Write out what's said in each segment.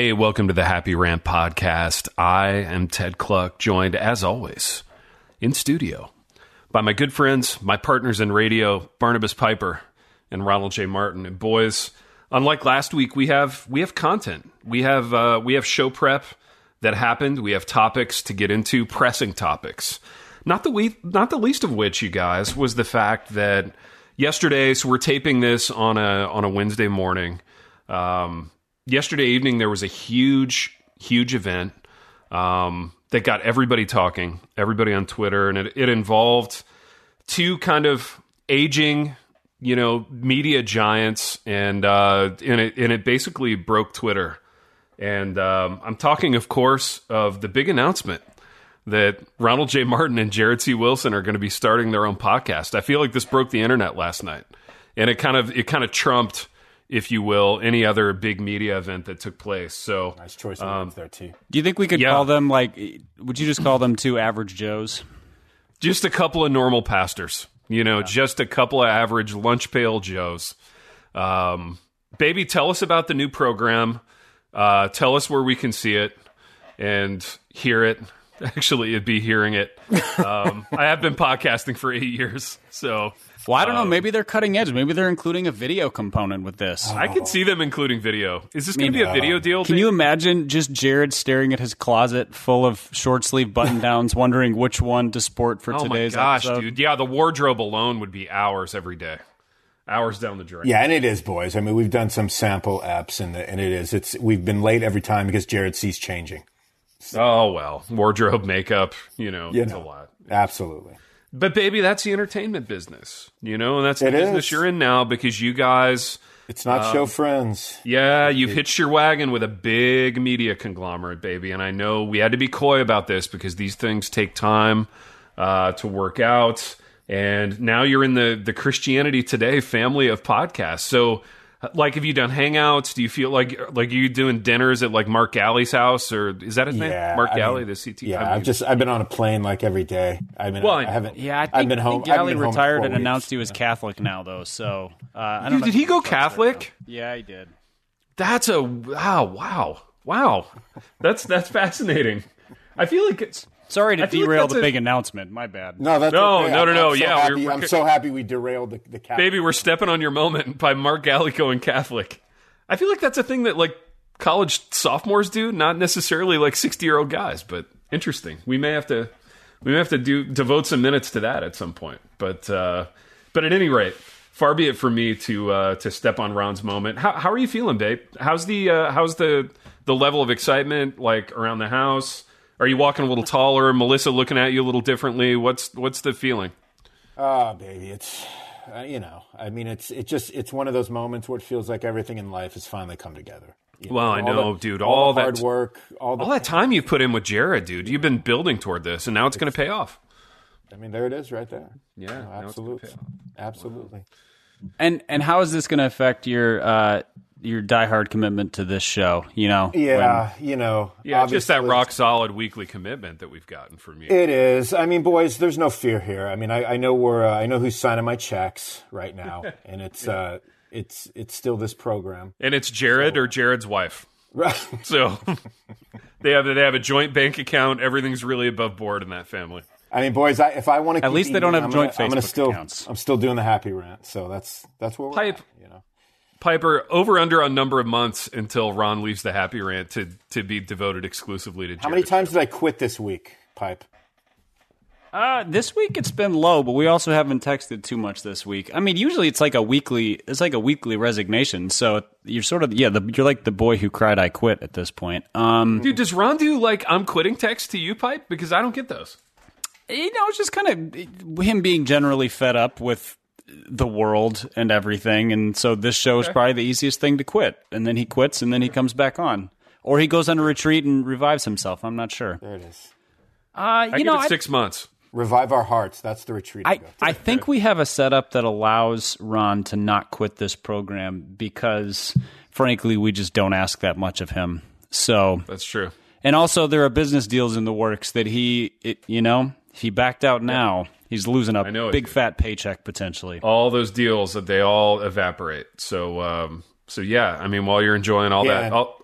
Hey, welcome to the Happy Rant Podcast. I am Ted Kluck, joined, as always, in studio by my good friends, my partners in radio, Barnabas Piper and Ronald J. Martin. And boys, unlike last week, we have content. We have show prep that happened. We have topics to get into, pressing topics. Not the least of which, you guys, was the fact that yesterday. So we're taping this on a Wednesday morning. Yesterday evening, there was a huge event that got everybody talking, everybody on Twitter, and it involved two kind of aging, media giants, and it basically broke Twitter. And I'm talking, of course, of the big announcement that Ronald J. Martin and Jared C. Wilson are going to be starting their own podcast. I feel like this broke the internet last night, and it kind of trumped, if you will, any other big media event that took place. So nice choice of words there, T. Do you think we could call them, would you just call them two average Joes? Just a couple of normal pastors, just a couple of average lunch pail Joes. Baby, tell us about the new program. Tell us where we can see it and hear it. Actually, it'd be hearing it. I have been podcasting for 8 years, so... Well, I don't know. Maybe they're cutting edge. Maybe they're including a video component with this. I could see them including video. Is this going to be a video deal? Can you imagine just Jared staring at his closet full of short-sleeve button-downs, wondering which one to sport for today's episode? Oh, my gosh, dude. Yeah, the wardrobe alone would be hours every day. Hours down the drain. Yeah, and it is, boys. I mean, we've done some sample apps, and it is. We've been late every time because Jared sees changing. Oh, well. Wardrobe, makeup, it's a lot. Absolutely. But, baby, that's the entertainment business, and that's the business you're in now because you guys... It's not show friends. Yeah, you've hitched your wagon with a big media conglomerate, baby. And I know we had to be coy about this because these things take time to work out. And now you're in the Christianity Today family of podcasts. So... have you done hangouts? Do you feel like you doing dinners at Mark Galley's house, or is that his name? Mark Galley, the CT. Yeah, I've been on a plane every day. I haven't. Yeah, I think I've been home. Galley retired and announced he was Catholic now, though. So I don't know. Did he go Catholic? Yeah, he did. That's wow. That's fascinating. I feel like it's. Sorry to derail the big announcement. My bad. No, that's no. Okay. Yeah, I'm so happy we derailed the Catholic. Baby, we're stepping on your moment by Mark Galley going Catholic. I feel like that's a thing that college sophomores do, not necessarily 60-year-old guys, but interesting. We may have to devote some minutes to that at some point. But at any rate, far be it for me to step on Ron's moment. How are you feeling, babe? How's the level of excitement around the house? Are you walking a little taller? Melissa looking at you a little differently? What's the feeling? Oh, baby, it's it's one of those moments where it feels like everything in life has finally come together. I know, dude. All the hard work, all that time you put in with Jared, dude. You've been building toward this, and now it's going to pay off. I mean, there it is, right there. Yeah, absolutely. And how is this going to affect your diehard commitment to this show? Just that rock solid weekly commitment that we've gotten from you. It is. I mean, boys, there's no fear here. I mean, I know I know who's signing my checks right now, and it's still this program, and it's Jared or Jared's wife. Right. So they have a joint bank account. Everything's really above board in that family. I mean, boys, if I want to, at least they don't have joint Facebook accounts. I'm still doing the happy rant, so that's where we're at, Piper, over/under on number of months until Ron leaves the happy rant to be devoted exclusively to Jared. How many times did I quit this week, Pipe? This week it's been low, but we also haven't texted too much this week. I mean, usually it's like a weekly resignation. So you're sort of you're like the boy who cried I quit at this point. Dude, does Ron do I'm quitting texts to you, Pipe? Because I don't get those. It's just kind of him being generally fed up with the world and everything, and so this show is probably the easiest thing to quit. And then he quits, and then he comes back on, or he goes on a retreat and revives himself. I'm not sure. There it is. I give it 6 months. Revive our hearts. That's the retreat. I think we have a setup that allows Ron to not quit this program because, frankly, we just don't ask that much of him. So that's true. And also, there are business deals in the works that if he backed out now, he's losing a big fat paycheck potentially. All those deals, they all evaporate. So yeah, I mean, while you're enjoying all that,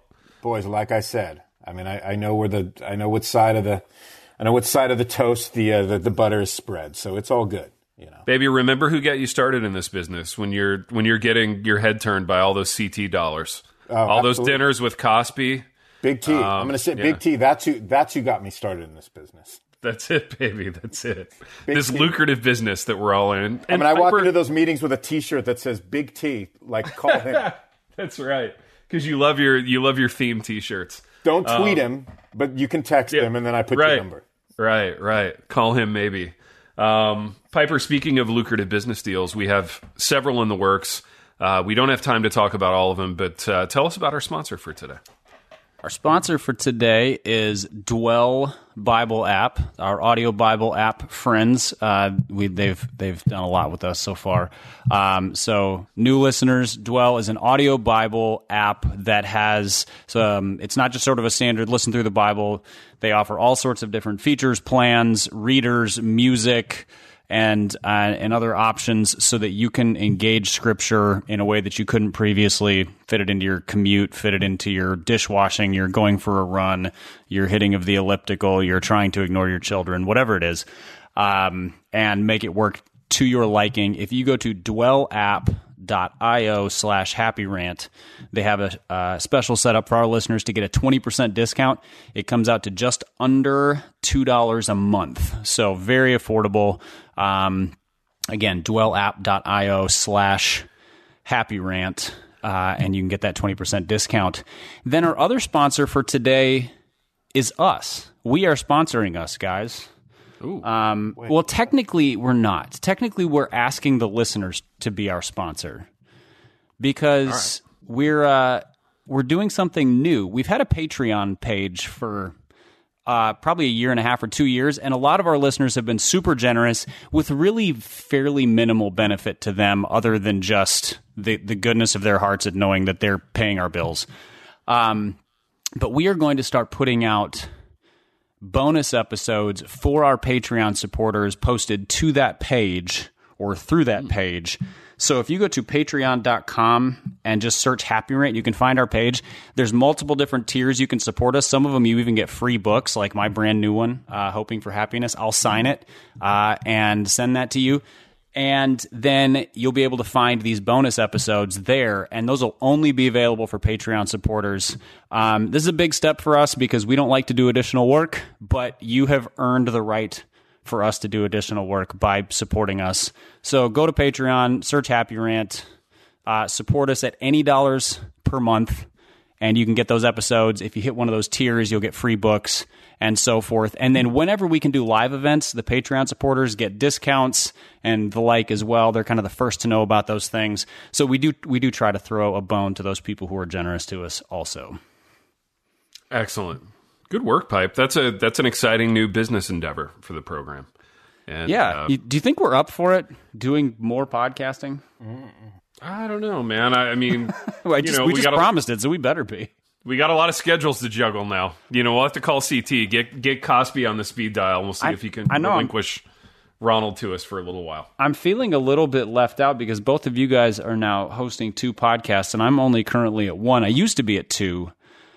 boys, like I said, I mean, I know what side of the toast the butter is spread, so it's all good. You know, baby, remember who got you started in this business when you're getting your head turned by all those CT dollars, all those dinners with Cosby. Big T. I'm going to say Big T. That's who got me started in this business. That's it, baby. That's it. This lucrative business that we're all in. And I walk into those meetings with a T-shirt that says Big T. Like, call him. That's right, because you love your theme T-shirts. Don't tweet him, but you can text him, and then I put your number. Right. Call him maybe. Piper, speaking of lucrative business deals, we have several in the works. We don't have time to talk about all of them, but tell us about our sponsor for today. Our sponsor for today is Dwell Bible app, our audio Bible app friends. They've done a lot with us so far. So new listeners, Dwell is an audio Bible app that has, it's not just sort of a standard listen through the Bible. They offer all sorts of different features, plans, readers, music, and other options so that you can engage Scripture in a way that you couldn't previously. Fit it into your commute, fit it into your dishwashing, you're going for a run, you're hitting of the elliptical, you're trying to ignore your children, whatever it is, and make it work to your liking. If you go to dwellapp.io/happyrant, they have a special setup for our listeners to get a 20% discount. It comes out to just under $2 a month. So very affordable. Again, dwellapp.io/happyrant, and you can get that 20% discount. Then our other sponsor for today is us. We are sponsoring us, guys. Well, technically, we're not. Technically, we're asking the listeners to be our sponsor because we're doing something new. We've had a Patreon page for probably a year and a half or 2 years, and a lot of our listeners have been super generous with really fairly minimal benefit to them other than just the goodness of their hearts at knowing that they're paying our bills. But we are going to start putting out bonus episodes for our Patreon supporters posted to that page or through that page. So if you go to patreon.com and just search Happy Rant, you can find our page. There's multiple different tiers you can support us. Some of them you even get free books, like my brand new one, Hoping for Happiness. I'll sign it and send that to you. And then you'll be able to find these bonus episodes there, and those will only be available for Patreon supporters. This is a big step for us because we don't like to do additional work, but you have earned the right for us to do additional work by supporting us. So go to Patreon, search Happy Rant, support us at any dollars per month, and you can get those episodes. If you hit one of those tiers, you'll get free books and so forth. And then whenever we can do live events, the Patreon supporters get discounts and the like as well. They're kind of the first to know about those things. So we do try to throw a bone to those people who are generous to us also. Excellent. Good work, Pipe. That's an exciting new business endeavor for the program. And, do you think we're up for it, doing more podcasting? I don't know, man. I mean, we just promised it, so we better be. We got a lot of schedules to juggle now. We'll have to call CT, get Cosby on the speed dial, and we'll see if he can relinquish Ronald to us for a little while. I'm feeling a little bit left out because both of you guys are now hosting 2 podcasts, and I'm only currently at 1. I used to be at 2,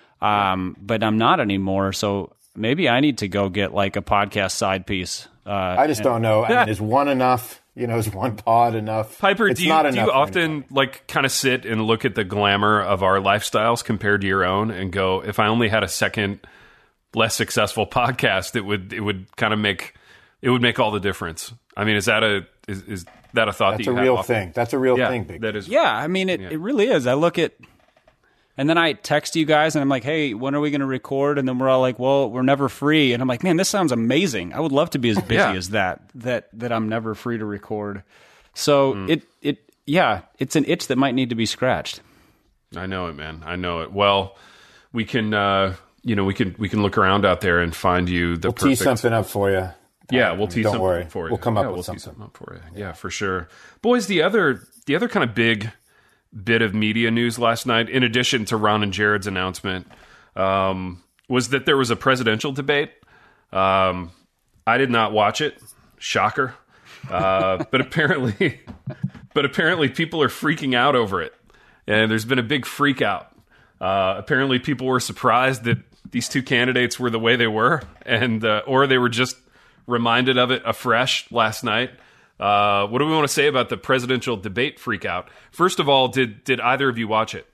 but I'm not anymore, so maybe I need to go get like a podcast side piece. I just don't know. I mean, is 1 enough? Is 1 pod enough? Piper, do you often kind of sit and look at the glamour of our lifestyles compared to your own and go, if I only had a second less successful podcast, it would kind of make all the difference. I mean, is that a thought? That's a real thing. That's a real thing, Big. That is. Yeah, I mean, it really is. I look at, and then I text you guys and I'm like, hey, when are we going to record? And then we're all like, well, we're never free. And I'm like, man, this sounds amazing. I would love to be as busy as that I'm never free to record. So it's an itch that might need to be scratched. I know it, man. I know it. Well, we can, we can look around out there and find you the perfect. We'll tee something up for you. Yeah, we'll tee something up for you. We'll come up with something. Up for you. Yeah, for sure. Boys, the other kind of big bit of media news last night, in addition to Ron and Jared's announcement, was that there was a presidential debate. I did not watch it. Shocker. But apparently people are freaking out over it. And there's been a big freak out Apparently, people were surprised that these two candidates were the way they were, and or they were just reminded of it afresh last night. What do we want to say about the presidential debate freakout? First of all, did either of you watch it?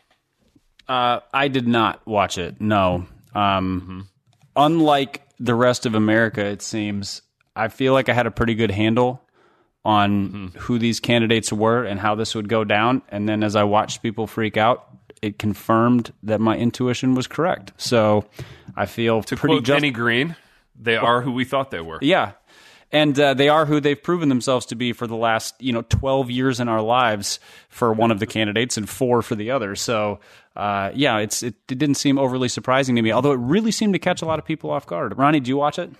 I did not watch it, no. Unlike the rest of America, it seems, I feel like I had a pretty good handle on who these candidates were and how this would go down. And then as I watched people freak out, it confirmed that my intuition was correct. So I feel To pretty quote Jenny Green, they are who we thought they were. Yeah. And they are who they've proven themselves to be for the last 12 years in our lives for one of the candidates and 4 for the other. So, it didn't seem overly surprising to me, although it really seemed to catch a lot of people off guard. Ronnie, did you watch it?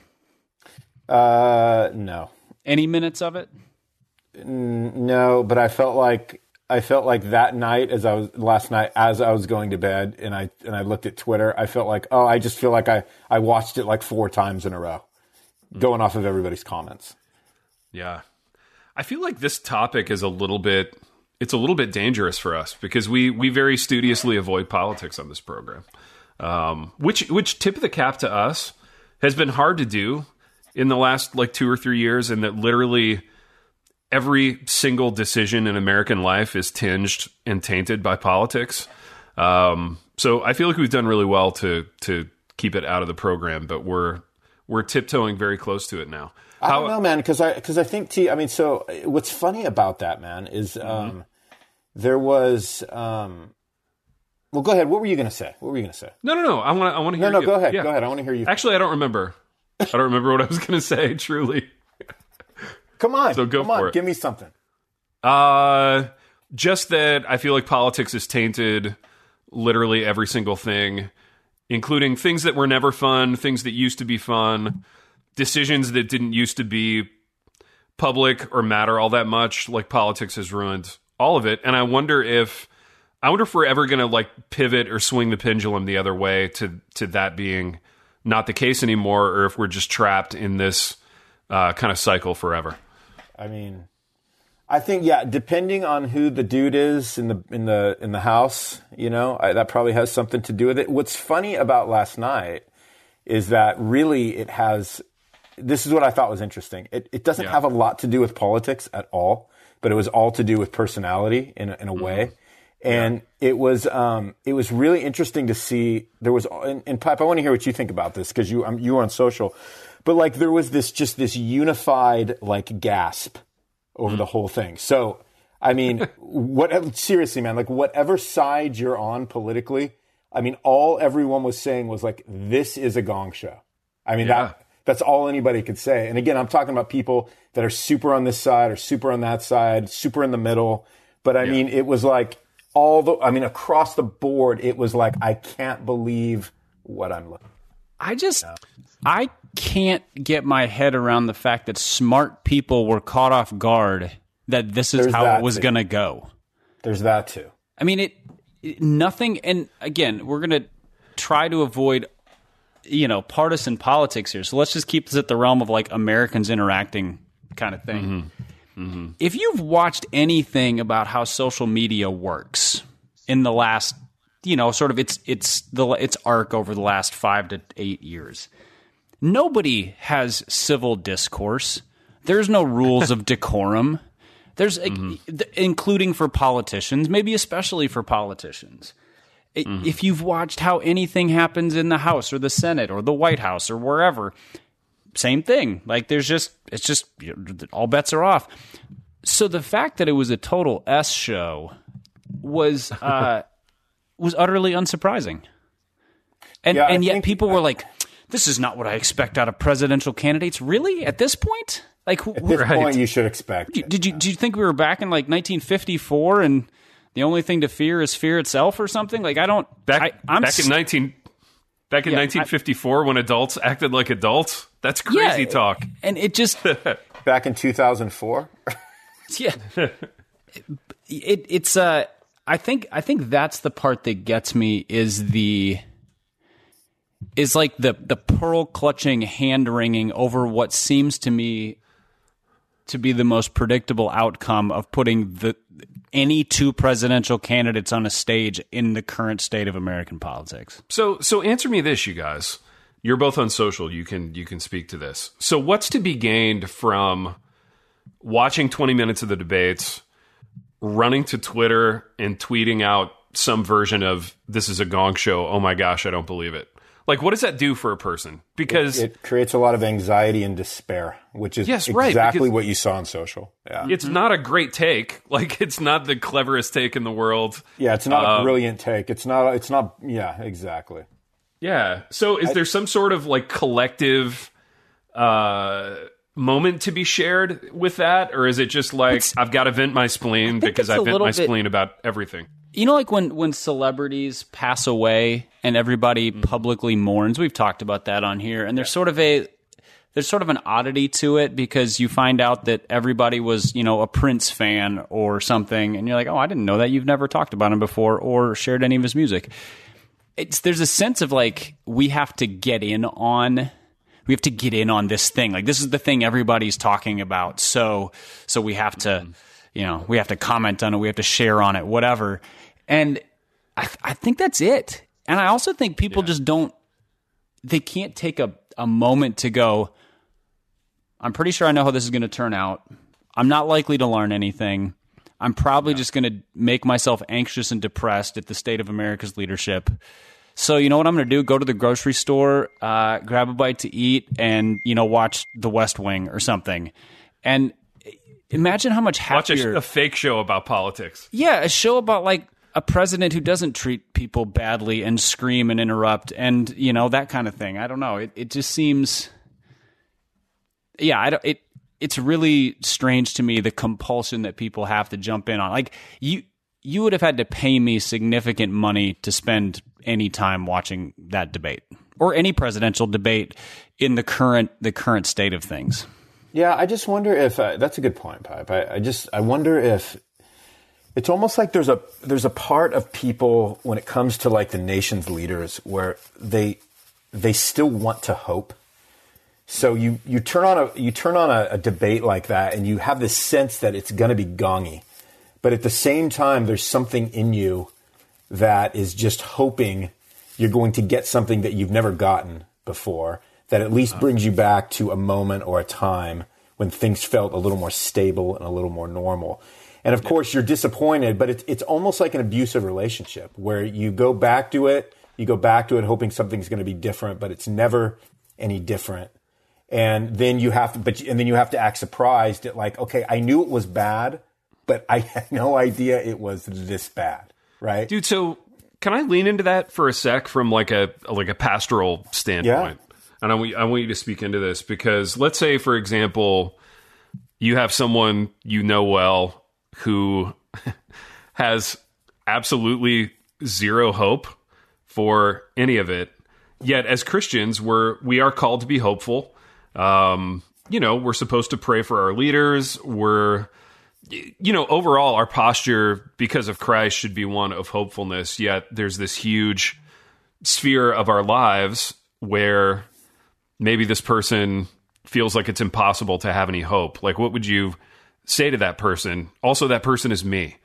No. Any minutes of it? No, but I felt like that night last night as I was going to bed and I looked at Twitter, I felt like, I just feel like I watched it like 4 times in a row, going off of everybody's comments. Yeah. I feel like this topic is a little bit dangerous for us because we very studiously avoid politics on this program. Which tip of the cap to us has been hard to do in the last 2 or 3 years, and that literally every single decision in American life is tinged and tainted by politics. So I feel like we've done really well to keep it out of the program, but we're tiptoeing very close to it now. I don't know, man, because I think so what's funny about that, man, is there was well, go ahead. What were you going to say? No. I want to hear. No, you. go ahead. Yeah. Go ahead. I want to hear you. Actually, I don't remember. I don't remember what I was going to say. Truly. Come on. So go for it. Give me something. Just that I feel like politics has tainted literally every single thing, including things that were never fun, things that used to be fun, decisions that didn't used to be public or matter all that much. Like politics has ruined all of it. And I wonder if we're ever going to pivot or swing the pendulum the other way to that being not the case anymore, or if we're just trapped in this kind of cycle forever. I mean, I think depending on who the dude is in the house, that probably has something to do with it. What's funny about last night is that really it has. This is what I thought was interesting. It doesn't have a lot to do with politics at all, but it was all to do with personality in a way. And it was really interesting to see. There was, and Pipe, I want to hear what you think about this because you were on social, but there was this unified gasp over the whole thing. So, I mean, seriously, man, whatever side you're on politically, I mean, all everyone was saying was this is a gong show. I mean, that's all anybody could say. And again, I'm talking about people that are super on this side or super on that side, super in the middle. But I mean, it was across the board, it was I can't believe what I'm looking at. I can't get my head around the fact that smart people were caught off guard that this is how it was going to go. There's that too. I mean, nothing. And again, we're going to try to avoid, partisan politics here. So let's just keep this at the realm of Americans interacting kind of thing. Mm-hmm. If you've watched anything about how social media works in the last, sort of its arc over the last 5 to 8 years, nobody has civil discourse. There's no rules of decorum. There's including for politicians, maybe especially for politicians. If you've watched how anything happens in the House or the Senate or the White House or wherever, same thing. It's just all bets are off. So the fact that it was a total S show was utterly unsurprising. And yet people were like, this is not what I expect out of presidential candidates. Really? At this point? At this point, you should expect. Did you think we were back in 1954 and the only thing to fear is fear itself or something? I don't. Back in 1954 when adults acted like adults. That's crazy talk. And it just back in 2004. Yeah. It's I think that's the part that gets me is the pearl clutching hand wringing over what seems to me to be the most predictable outcome of putting any two presidential candidates on a stage in the current state of American politics. So answer me this, you guys. You're both on social. You can speak to this. So what's to be gained from watching 20 minutes of the debates, running to Twitter and tweeting out some version of "this is a gong show"? Oh my gosh, I don't believe it. Like, what does that do for a person? Because it creates a lot of anxiety and despair, which is exactly what you saw on social. Yeah. It's not a great take. Like, it's not the cleverest take in the world. Yeah, it's not a brilliant take. It's not. Yeah, exactly. Yeah. So is there some sort of like collective moment to be shared with that? Or is it just like, I've got to vent my spleen because I vent my spleen about everything? You know, like when celebrities pass away and everybody publicly mourns, we've talked about that on here, and there's sort of an oddity to it because you find out that everybody was, a Prince fan or something, and you're like, oh, I didn't know that. You've never talked about him before or shared any of his music. There's a sense of like we have to get in on this thing. Like, this is the thing everybody's talking about, so we have to, we have to comment on it, we have to share on it, whatever. And I think that's it. And I also think people just they can't take a moment to go, I'm pretty sure I know how this is going to turn out. I'm not likely to learn anything. I'm probably just going to make myself anxious and depressed at the state of America's leadership. So you know what I'm going to do? Go to the grocery store, grab a bite to eat, and, watch The West Wing or something. And imagine how much happier... Watch a fake show about politics. Yeah, a show about, like, a president who doesn't treat people badly and scream and interrupt and, that kind of thing. I don't know. It just seems... Yeah, it's really strange to me, the compulsion that people have to jump in on. Like, you would have had to pay me significant money to spend any time watching that debate or any presidential debate in the current state of things. Yeah, I just wonder if that's a good point, Pipe. I wonder if it's almost like there's a part of people when it comes to like the nation's leaders where they still want to hope. So you turn on a debate like that and you have this sense that it's going to be gongy, but at the same time there's something in you that is just hoping you're going to get something that you've never gotten before, that at least brings you back to a moment or a time when things felt a little more stable and a little more normal. And of course, you're disappointed, but it's almost like an abusive relationship where you go back to it hoping something's going to be different, but it's never any different. And then you have to act surprised at like, okay, I knew it was bad, but I had no idea it was this bad, right? Dude, so can I lean into that for a sec from like a pastoral standpoint? Yeah. And I want you to speak into this because let's say, for example, you have someone you know well who has absolutely zero hope for any of it. Yet as Christians, we are called to be hopeful. We're supposed to pray for our leaders. Overall, our posture because of Christ should be one of hopefulness. Yet there's this huge sphere of our lives where maybe this person feels like it's impossible to have any hope. Like, what would you say to that person? Also, that person is me.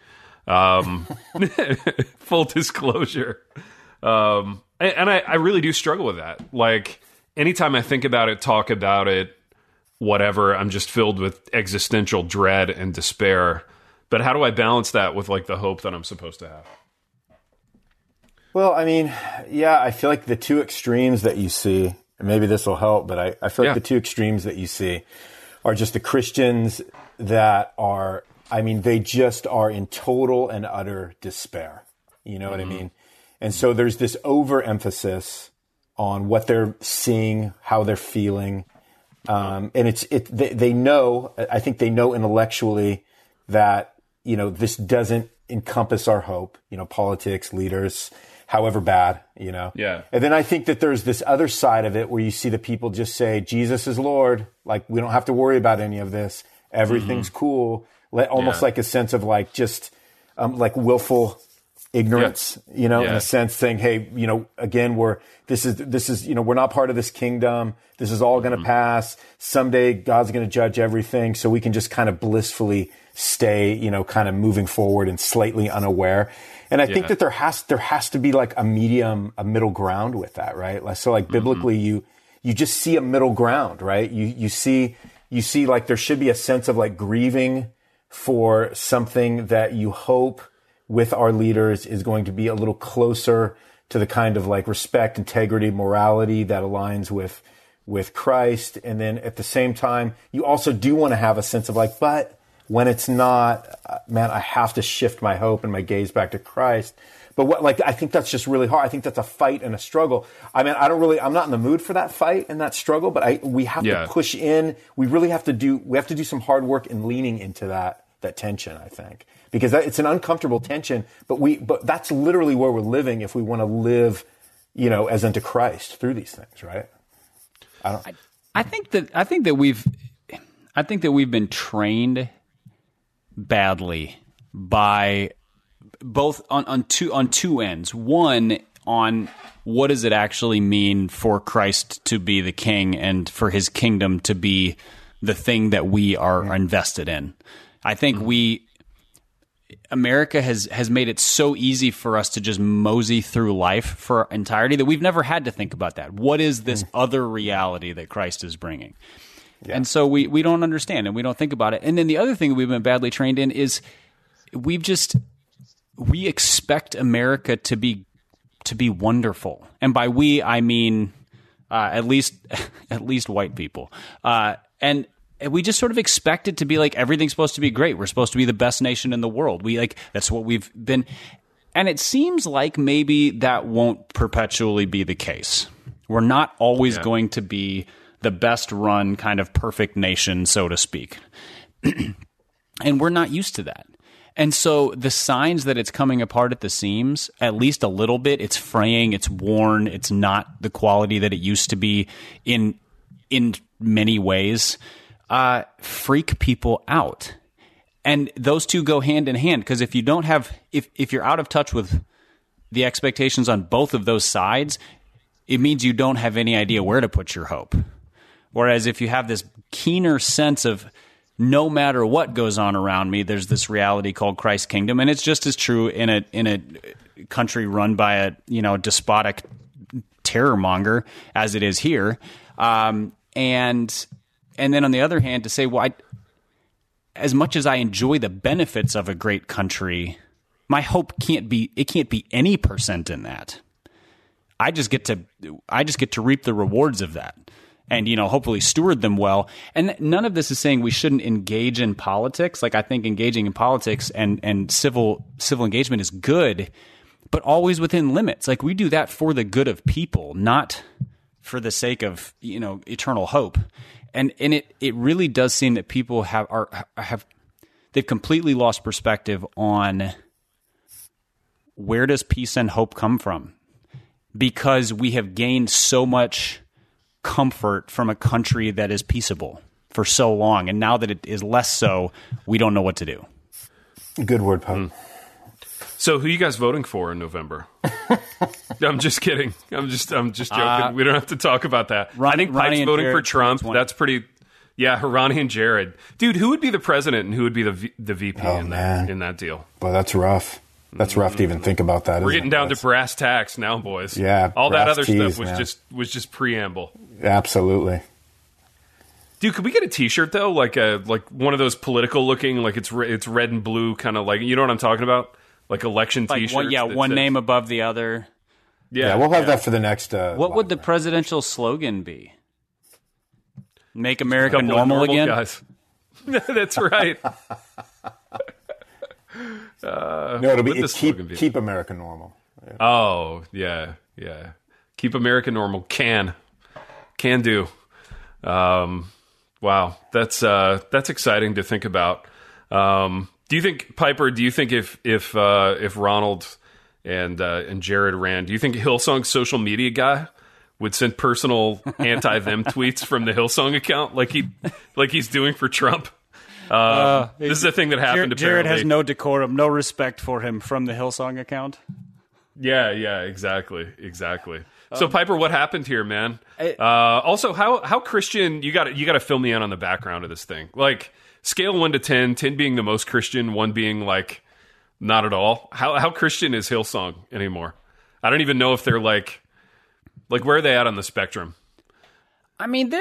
Full disclosure. And I really do struggle with that. Like, anytime I think about it, talk about it, whatever, I'm just filled with existential dread and despair. But how do I balance that with like the hope that I'm supposed to have? Well, I mean, yeah, I feel like the two extremes that you see, and maybe this will help, but I feel like the two extremes that you see are just the Christians that are, they just are in total and utter despair. You know what I mean? And so there's this overemphasis on what they're seeing, how they're feeling. And they know, I think they know intellectually that, this doesn't encompass our hope, politics, leaders, however bad, Yeah. And then I think that there's this other side of it where you see the people just say, Jesus is Lord. Like, we don't have to worry about any of this. Everything's cool. Almost like a sense of like, just, like willful ignorance, in a sense, saying, hey, again, this is, we're not part of this kingdom. This is all going to pass. Someday God's going to judge everything. So we can just kind of blissfully stay, kind of moving forward and slightly unaware. And I think that there has to be like a middle ground with that, right? So like biblically, you just see a middle ground, right? You see like there should be a sense of like grieving for something that you hope with our leaders is going to be a little closer to the kind of like respect, integrity, morality that aligns with Christ. And then at the same time, you also do want to have a sense of like, but when it's not, man, I have to shift my hope and my gaze back to Christ. But I think that's just really hard. I think that's a fight and a struggle. I mean, I'm not in the mood for that fight and that struggle, but we have to push in. We really have to do some hard work in leaning into that tension, I think, because it's an uncomfortable tension, but that's literally where we're living if we want to live, as unto Christ through these things, right? I think that we've been trained badly by both on two ends. One, on what does it actually mean for Christ to be the king and for his kingdom to be the thing that we are invested in. I think America has made it so easy for us to just mosey through life for entirety that we've never had to think about that. What is this other reality that Christ is bringing? Yeah. And so we don't understand and we don't think about it. And then the other thing we've been badly trained in is we expect America to be wonderful. And by we, I mean at least white people. And we just sort of expect it to be like everything's supposed to be great. We're supposed to be the best nation in the world. That's what we've been. And it seems like maybe that won't perpetually be the case. We're not always going to be the best run kind of perfect nation, so to speak. And we're not used to that. And so the signs that it's coming apart at the seams, at least a little bit, it's fraying, it's worn, it's not the quality that it used to be in many ways, freak people out. And those two go hand in hand, because if you don't have, if you're out of touch with the expectations on both of those sides, it means you don't have any idea where to put your hope. Whereas if you have this keener sense of no matter what goes on around me, there's this reality called Christ's kingdom, and it's just as true in a country run by a despotic terror monger as it is here. And then on the other hand, to say, well, as much as I enjoy the benefits of a great country, my hope can't be any percent in that. I just get to reap the rewards of that. And, hopefully steward them well. And none of this is saying we shouldn't engage in politics. Like, I think engaging in politics and civil engagement is good, but always within limits. Like, we do that for the good of people, not for the sake of, eternal hope. And it really does seem that people they've completely lost perspective on where does peace and hope come from? Because we have gained so much comfort from a country that is peaceable for so long, and now that it is less so, we don't know what to do. Good word, Pope. So, who are you guys voting for in November? I'm just kidding. I'm just joking. We don't have to talk about that. I think Pike's voting for Trump. That's pretty. Yeah, Ronnie and Jared. Dude, who would be the president and who would be the VP in that deal? Well, that's rough. That's rough to even think about that. We're getting down to brass tacks now, boys. Yeah, all that other stuff was just preamble. Absolutely. Dude, could we get a T-shirt though, like one of those political looking, like it's red and blue, kind of like, you know what I'm talking about, like election T-shirts. One name above the other. Yeah, we'll have that for the next. What would the presidential slogan be? Make America normal again. Guys. That's right. No, it'll be keep America normal. Yeah. Oh, yeah. Keep America normal. Can do. Wow, that's exciting to think about. Do you think, Piper? Do you think if Ronald and Jared ran, do you think Hillsong's social media guy would send personal anti-them tweets from the Hillsong account like he's doing for Trump? This is a thing that happened. Jared apparently. has no decorum, no respect for him from the Hillsong account. Yeah, exactly. So Piper, what happened here, man? Also, how Christian? You got to fill me in on the background of this thing. Like scale 1 to 10, 10 being the most Christian, 1 being like not at all. How Christian is Hillsong anymore? I don't even know if they're like where are they at on the spectrum? I mean,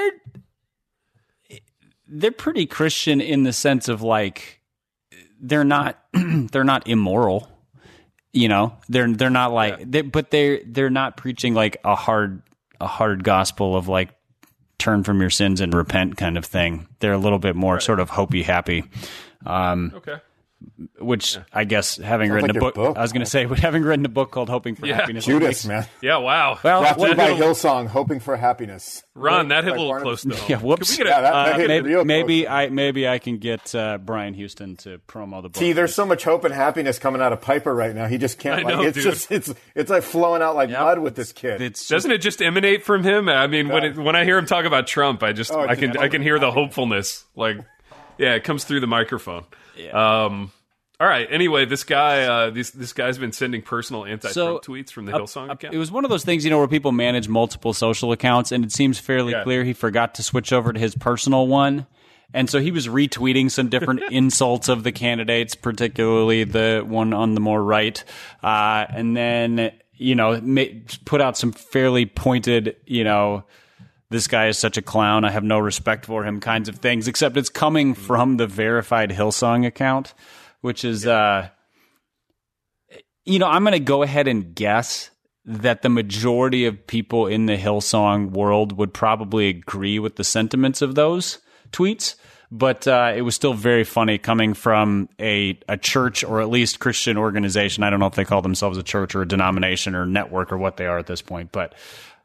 they're pretty Christian in the sense of like they're not immoral. You know, they're not like, but they're not preaching like a hard gospel of like turn from your sins and repent kind of thing. They're a little bit more sort of hopey happy. Okay. Which I guess having written like a book, book, I was going to say, having written a book called Hoping for Happiness. Judas, man. Yeah, wow. Well, Drafted by Hillsong, Hoping for Happiness. Ron, that hit a Like little Barnabas. close to home. Yeah, whoops. Can we get that hit real maybe close. I can get Brian Houston to promo the book. See, there's so much hope and happiness coming out of Piper right now. He just can't. I know, it's dude. just it's like flowing out like mud with this kid. It's Doesn't it just emanate from him? I mean, when I hear him talk about Trump, I can hear the hopefulness. Like, yeah, it comes through the microphone. Yeah. All right. Anyway, this guy, this guy's been sending personal anti-Trump tweets from the Hillsong account. It was one of those things, where people manage multiple social accounts, and it seems fairly clear he forgot to switch over to his personal one. And so he was retweeting some different insults of the candidates, particularly the one on the more right. And then, put out some fairly pointed, this guy is such a clown, I have no respect for him kinds of things, except it's coming from the verified Hillsong account, which is, I'm going to go ahead and guess that the majority of people in the Hillsong world would probably agree with the sentiments of those tweets. But it was still very funny coming from a church or at least Christian organization. I don't know if they call themselves a church or a denomination or network or what they are at this point. But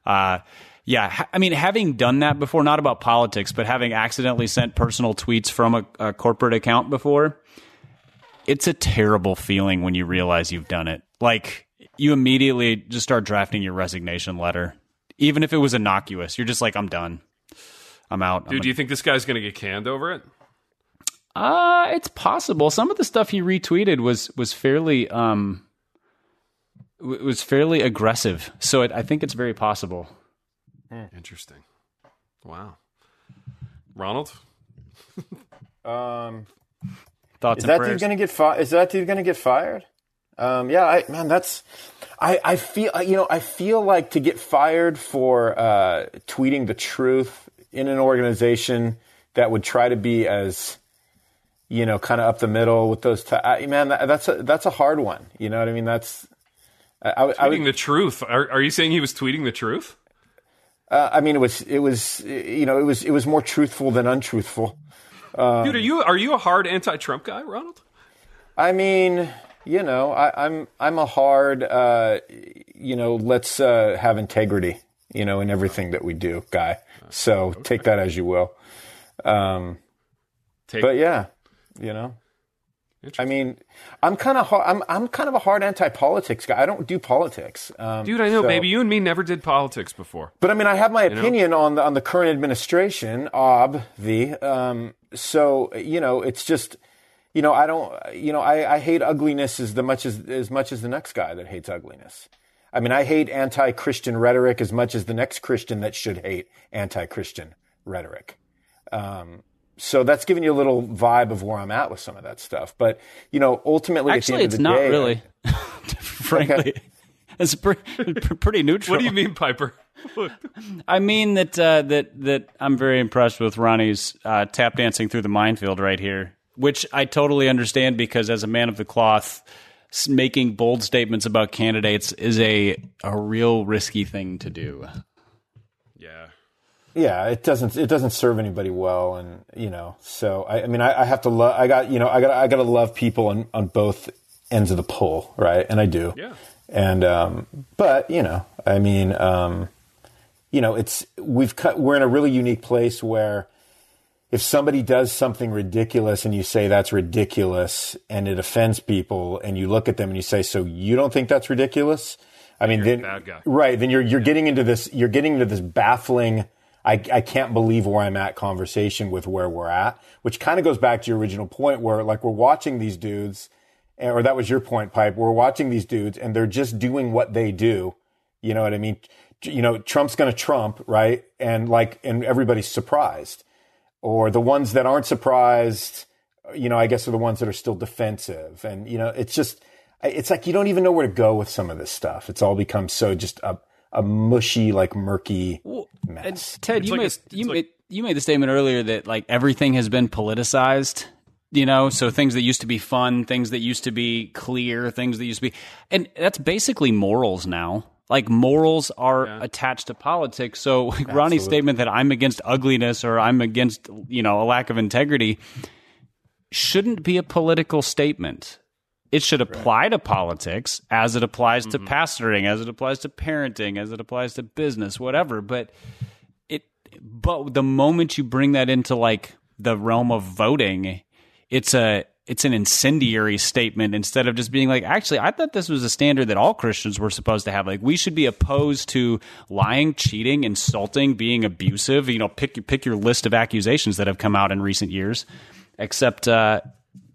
having done that before, not about politics, but having accidentally sent personal tweets from a corporate account before, it's a terrible feeling when you realize you've done it. Like, you immediately just start drafting your resignation letter. Even if it was innocuous, you're just like, I'm done. I'm out. Dude, do you think this guy's going to get canned over it? It's possible. Some of the stuff he retweeted was fairly aggressive. So I think it's very possible. Interesting. Wow. Ronald? Thoughts Is and that prayers? dude going to get fired? Is that dude going to get fired? I feel like to get fired for tweeting the truth in an organization that would try to be as, kind of up the middle with those. That's a hard one. You know what I mean? Tweeting the truth. Are you saying he was tweeting the truth? It was more truthful than untruthful. Dude, are you a hard anti-Trump guy, Ronald? I mean, I'm a hard, let's have integrity, in everything that we do guy. So take that as you will. But yeah, I mean, I'm kind of a hard anti-politics guy. I don't do politics. Dude, I know, baby. You and me never did politics before. But I mean, I have my opinion on the current administration, so, it's just, I hate ugliness as much as the next guy that hates ugliness. I mean, I hate anti-Christian rhetoric as much as the next Christian that should hate anti-Christian rhetoric. So that's giving you a little vibe of where I'm at with some of that stuff. But, ultimately, actually, at the end of the day, it's not really, frankly. Okay. It's pretty neutral. What do you mean, Piper? I mean that I'm very impressed with Ronnie's tap dancing through the minefield right here, which I totally understand because as a man of the cloth, making bold statements about candidates is a real risky thing to do. Yeah, it doesn't serve anybody well, and so I have to love. I got to love people on both ends of the pole, right? And I do. Yeah. And but we're in a really unique place where if somebody does something ridiculous and you say that's ridiculous and it offends people and you look at them and you say, so you don't think that's ridiculous? I mean, you're a bad guy. Right. Then you're getting into this baffling I can't believe where I'm at conversation with where we're at, which kind of goes back to your original point where like we're watching these dudes, or that was your point, Pipe. We're watching these dudes and they're just doing what they do. You know what I mean? You know, Trump's going to Trump, right? And everybody's surprised. Or the ones that aren't surprised, you know, I guess are the ones that are still defensive. And, you know, it's like you don't even know where to go with some of this stuff. It's all become so just a mushy, like murky mess. Ted, you made the statement earlier that like everything has been politicized, you know, so things that used to be fun, things that used to be clear, things that used to be, and that's basically morals now. Like morals are attached to politics. So Ronnie's statement that I'm against ugliness or I'm against, you know, a lack of integrity shouldn't be a political statement. It should apply to politics as it applies to pastoring, as it applies to parenting, as it applies to business, whatever. But the moment you bring that into like the realm of voting, it's an incendiary statement instead of just being like, actually, I thought this was a standard that all Christians were supposed to have. Like, we should be opposed to lying, cheating, insulting, being abusive. You know, pick your list of accusations that have come out in recent years. Except that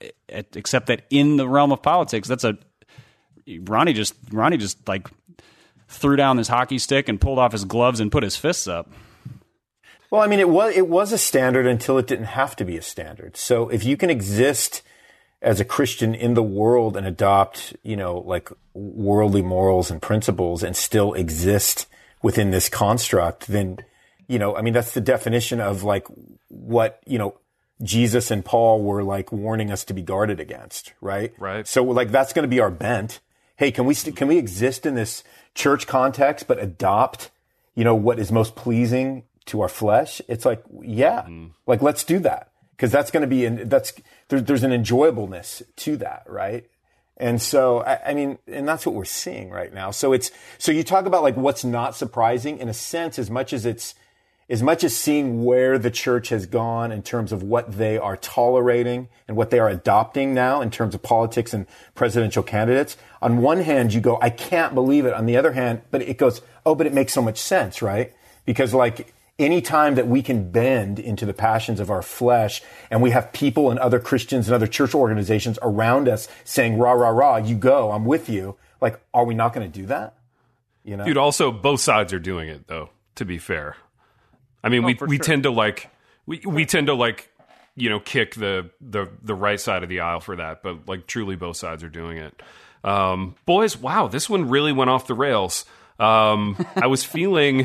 in the realm of politics, Ronnie just like threw down his hockey stick and pulled off his gloves and put his fists up. Well, I mean, it was a standard until it didn't have to be a standard. So if you can exist as a Christian in the world and adopt, you know, like worldly morals and principles and still exist within this construct, then, you know, I mean, that's the definition of like what, you know, Jesus and Paul were like warning us to be guarded against, right? Right. So like that's going to be our bent. Hey, can we exist in this church context but adopt, you know, what is most pleasing to our flesh? It's like, like let's do that. Because that's going to be, there's an enjoyableness to that, right? And so, I mean, and that's what we're seeing right now. So you talk about like what's not surprising in a sense, as much as seeing where the church has gone in terms of what they are tolerating and what they are adopting now in terms of politics and presidential candidates. On one hand, you go, I can't believe it. On the other hand, but it goes, oh, but it makes so much sense, right? Because like, any time that we can bend into the passions of our flesh and we have people and other Christians and other church organizations around us saying, rah, rah, rah, you go, I'm with you. Like, are we not going to do that? You know? Dude, also both sides are doing it though, to be fair. I mean, we tend to like, we tend to like, you know, kick the right side of the aisle for that, but like truly both sides are doing it. Boys, wow, this one really went off the rails. I was feeling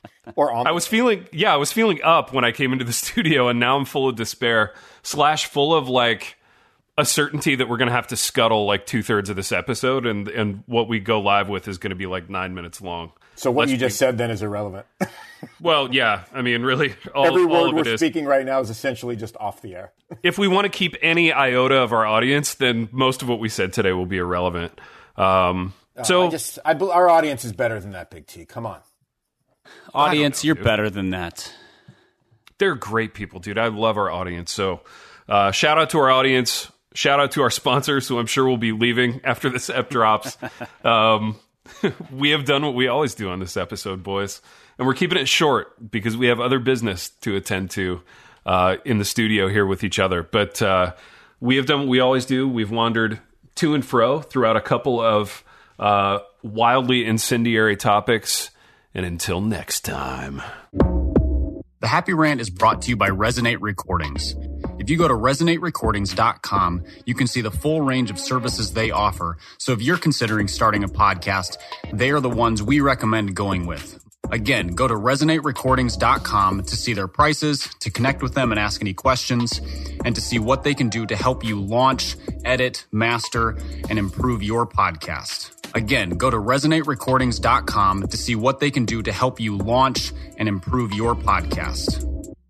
up when I came into the studio, and now I'm full of despair / full of like a certainty that we're going to have to scuttle like 2/3 of this episode, and what we go live with is going to be like 9 minutes long. So what you just said then is irrelevant. Well, yeah, I mean, really, every word all we're speaking right now is essentially just off the air. If we want to keep any iota of our audience, then most of what we said today will be irrelevant. Our audience is better than that, Big T. Come on. Audience, you're better than that. They're great people, dude. I love our audience. So shout out to our audience. Shout out to our sponsors, who I'm sure will be leaving after this ep drops. We have done what we always do on this episode, boys. And we're keeping it short because we have other business to attend to in the studio here with each other. But we have done what we always do. We've wandered to and fro throughout a couple of wildly incendiary topics. And until next time. The Happy Rant is brought to you by Resonate Recordings. If you go to resonaterecordings.com, you can see the full range of services they offer. So if you're considering starting a podcast, they are the ones we recommend going with. Again, go to resonaterecordings.com to see their prices, to connect with them and ask any questions, and to see what they can do to help you launch, edit, master, and improve your podcast. Again, go to resonaterecordings.com to see what they can do to help you launch and improve your podcast.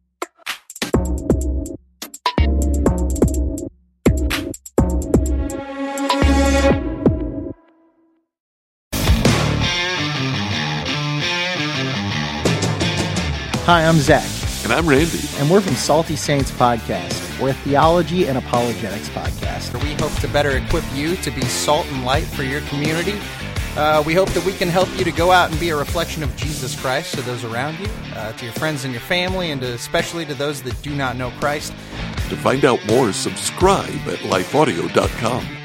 Hi, I'm Zach. And I'm Randy. And we're from Salty Saints Podcast. We're a theology and apologetics podcast. We hope to better equip you to be salt and light for your community We hope that we can help you to go out and be a reflection of Jesus Christ to those around you, to your friends and your family, and especially to those that do not know Christ. To find out more, subscribe at lifeaudio.com.